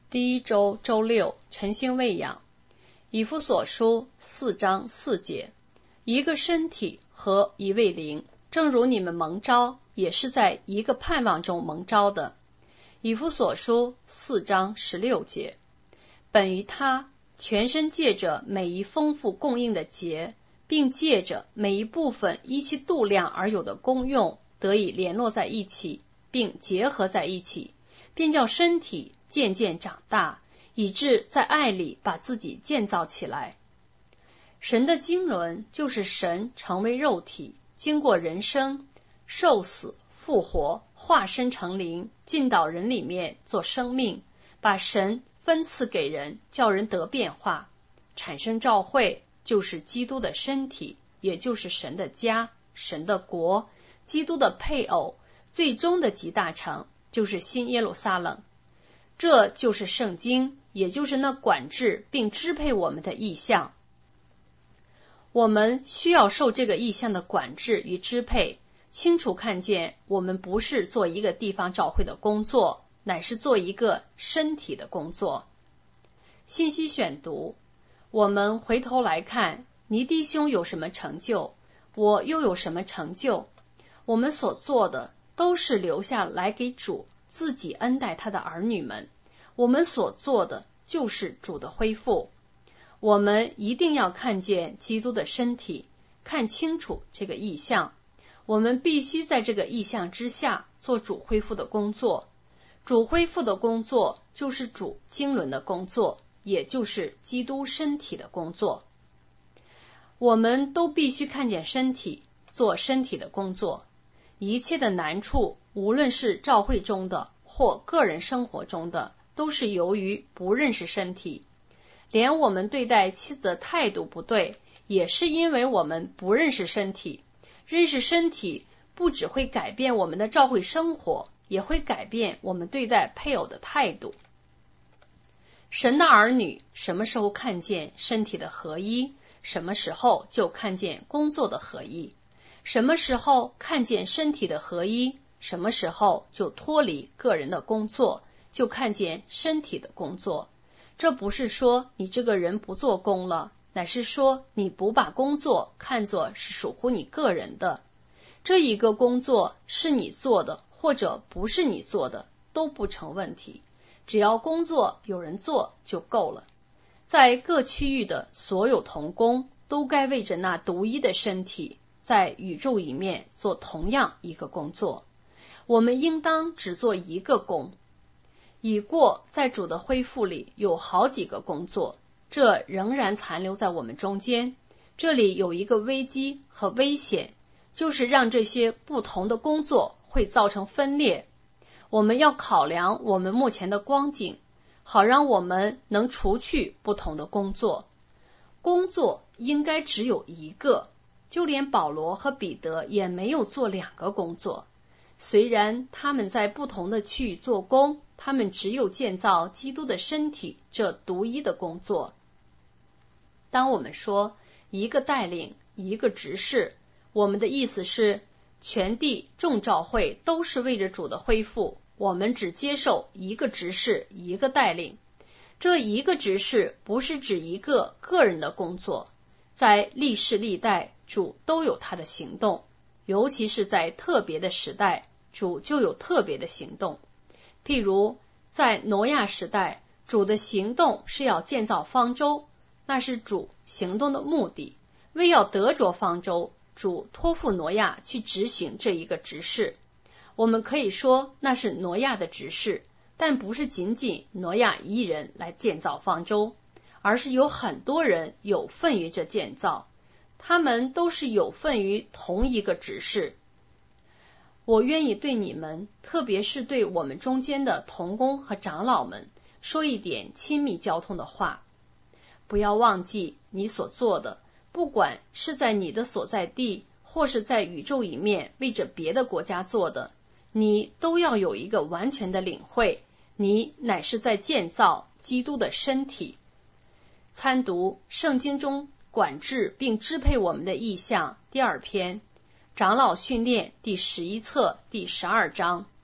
第一周周六，晨星喂养。以弗所书4章4节，一个身体和一位灵，正如你们蒙召，也是在一个盼望中蒙召的。以弗所书4章16节，本于他全身借着每一丰富供应的节，并借着每一部分依其度量而有的功用，得以联络在一起，并结合在一起，便叫身体渐渐长大，以致在爱里把自己建造起来。神的经纶就是神成为肉体，经过人生、受死、复活，化身成灵，进到人里面做生命，把神分赐给人，叫人得变化，产生召会，就是基督的身体，也就是神的家、神的国，基督的配偶，最终的集大成就是新耶路撒冷。这就是圣经，也就是那管制并支配我们的意象。我们需要受这个意象的管制与支配，清楚看见我们不是做一个地方教会的工作，乃是做一个身体的工作。信息选读，我们回头来看，尼弟兄有什么成就，我又有什么成就？我们所做的都是留下来给主自己恩待他的儿女们，我们所做的就是主的恢复。我们一定要看见基督的身体，看清楚这个意象。我们必须在这个意象之下做主恢复的工作。主恢复的工作就是主经纶的工作，也就是基督身体的工作。我们都必须看见身体，做身体的工作。一切的难处，无论是教会中的或个人生活中的，都是由于不认识身体。连我们对待妻子的态度不对，也是因为我们不认识身体。认识身体不只会改变我们的教会生活，也会改变我们对待配偶的态度。神的儿女什么时候看见身体的合一，什么时候就看见工作的合一。什么时候看见身体的合一，什么时候就脱离个人的工作，就看见身体的工作。这不是说你这个人不做工了，乃是说你不把工作看作是属乎你个人的。这一个工作是你做的，或者不是你做的，都不成问题。只要工作有人做就够了。在各区域的所有同工都该为着那独一的身体，在宇宙里面做同样一个工作。我们应当只做一个工。已过在主的恢复里有好几个工作，这仍然残留在我们中间。这里有一个危机和危险，就是让这些不同的工作会造成分裂。我们要考量我们目前的光景，好让我们能除去不同的工作。工作应该只有一个，就连保罗和彼得也没有做两个工作。虽然他们在不同的区域做工，他们只有建造基督的身体这独一的工作。当我们说一个带领，一个执事，我们的意思是全地众教会都是为着主的恢复，我们只接受一个执事，一个带领。这一个执事不是指一个个人的工作，在历世历代主都有他的行动，尤其是在特别的时代，主就有特别的行动。譬如在挪亚时代，主的行动是要建造方舟，那是主行动的目的。为要得着方舟，主托付挪亚去执行这一个执事。我们可以说那是挪亚的执事，但不是仅仅挪亚一人来建造方舟，而是有很多人有份于这建造，他们都是有份于同一个执事。我愿意对你们，特别是对我们中间的同工和长老们，说一点亲密交通的话。不要忘记你所做的，不管是在你的所在地，或是在宇宙里面为着别的国家做的，你都要有一个完全的领会，你乃是在建造基督的身体。参读圣经中管制并支配我们的意象第2篇，长老训练第11册第12章。